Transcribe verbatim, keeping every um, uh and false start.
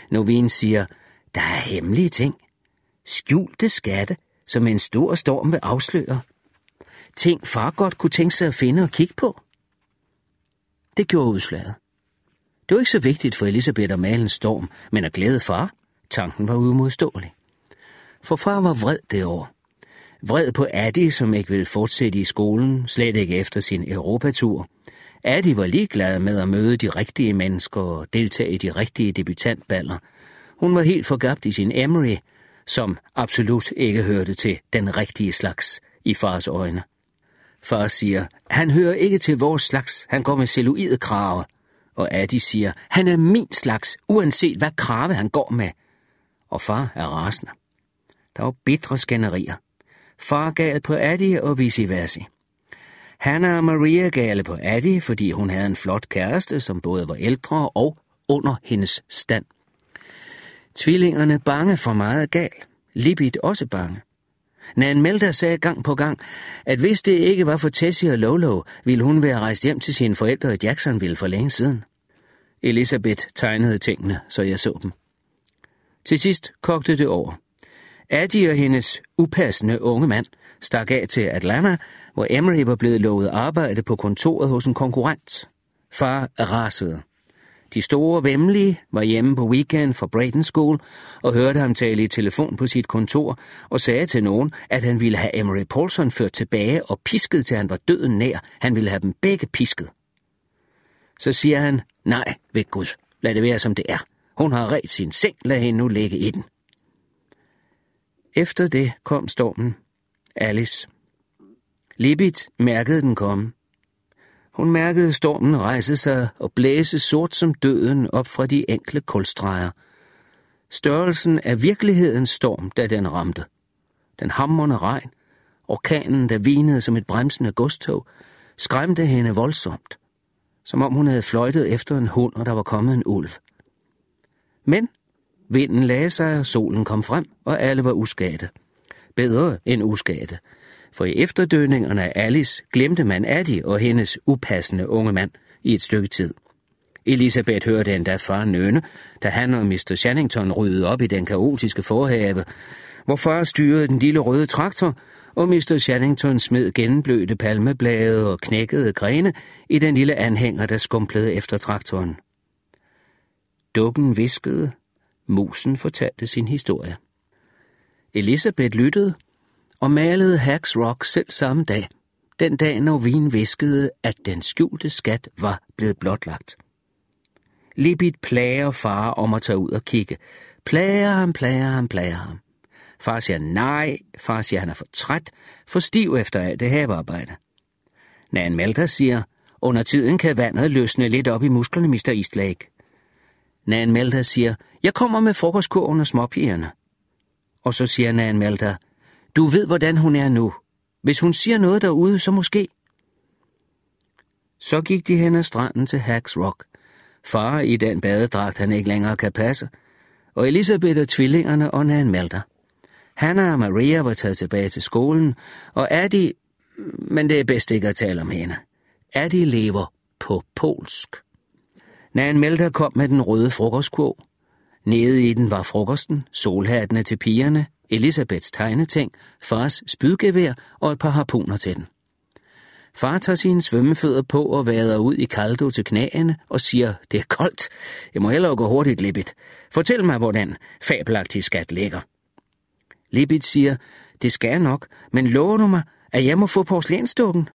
Novin siger, der er hemmelige ting. Skjulte skatte, som en stor storm vil afsløre. Ting far godt kunne tænke sig at finde og kigge på. Det gjorde udslaget. Det var ikke så vigtigt for Elisabeth at male en storm, men at glæde far. Tanken var uimodståelig. For far var vred det år. Vred på Addie, som ikke ville fortsætte i skolen, slet ikke efter sin Europatur. Addie var ligeglad med at møde de rigtige mennesker og deltage i de rigtige debutantballer. Hun var helt forgabt i sin Emery, som absolut ikke hørte til den rigtige slags i fars øjne. Far siger, han hører ikke til vores slags, han går med celluloide kraver. Og Addie siger, han er min slags, uanset hvad krave han går med. Og far er rasende. Der var bitre skænderier. Far gal på Addie og vice versa. Hannah og Maria gale på Addie, fordi hun havde en flot kæreste, som både var ældre og under hendes stand. Tvillingerne bange for meget gal. Libby også bange. Nan Melda sagde gang på gang, at hvis det ikke var for Tessie og Lolo, ville hun være rejst hjem til sine forældre i Jacksonville for længe siden. Elisabeth tegnede tingene, så jeg så dem. Til sidst kogte det over. Addie og hendes upassende unge mand stak af til Atlanta, hvor Emery var blevet lovet arbejde på kontoret hos en konkurrent. Far rasede. De store vemmelige var hjemme på weekend fra Brayton School og hørte ham tale i telefon på sit kontor og sagde til nogen, at han ville have Emery Paulson ført tilbage og pisket til han var døden nær. Han ville have dem begge pisket. Så siger han, nej, ved Gud, lad det være som det er. Hun har ret sin seng, lad hende nu ligge i den. Efter det kom stormen. Alice. Libby mærkede den komme. Hun mærkede stormen rejse sig og blæse sort som døden op fra de enkle kulstreger. Størrelsen af virkelighedens storm, da den ramte. Den hamrende regn, orkanen, der vinede som et bremsende godstog, skræmte hende voldsomt, som om hun havde fløjtet efter en hund, og der var kommet en ulv. Men vinden lagde sig, og solen kom frem, og alle var uskadte. Bedre end uskadte. For i efterdønningerne af Alice glemte man Addie og hendes upassende unge mand i et stykke tid. Elisabeth hørte endda far nøne, da han og mister Shannington ryddede op i den kaotiske forhave, hvor far styrede den lille røde traktor, og mister Shannington smed gennemblødte palmeblade og knækkede grene i den lille anhænger, der skumplede efter traktoren. Dukken viskede, musen fortalte sin historie. Elisabeth lyttede og malede Hags Rock selv samme dag, den dag, når Vin viskede, at den skjulte skat var blevet blotlagt. Libby plager far om at tage ud og kigge. Plager ham, plager ham, plager ham. Far siger nej, far siger, han er for træt, for stiv efter alt det havearbejde. Nan Melda siger, under tiden kan vandet løsne lidt op i musklerne, mister Eastlake. Nan Melda siger, jeg kommer med frokostkurven og småpigerne. Og så siger Nan Melda, du ved, hvordan hun er nu. Hvis hun siger noget derude, så måske. Så gik de hen ad stranden til Hags Rock. Far i den badedragt, han ikke længere kan passe. Og Elisabeth og tvillingerne og Nan Melda. Hannah og Maria var taget tilbage til skolen, og Addie, men det er bedst ikke at tale om hende. Addie lever på polsk. Nan Melda kom med den røde frokostkurv. Nede i den var frokosten, solhattene til pigerne, Elisabeths tegneting, fars spydgevær og et par harpuner til den. Far tager sine svømmefødder på og vader ud i kaldo til knæene og siger, det er koldt. Jeg må hellere gå hurtigt, Libby. Fortæl mig, hvordan fabelagtig skat ligger. Libby siger, det skal jeg nok, men lover du mig, at jeg må få porcelænsdukken?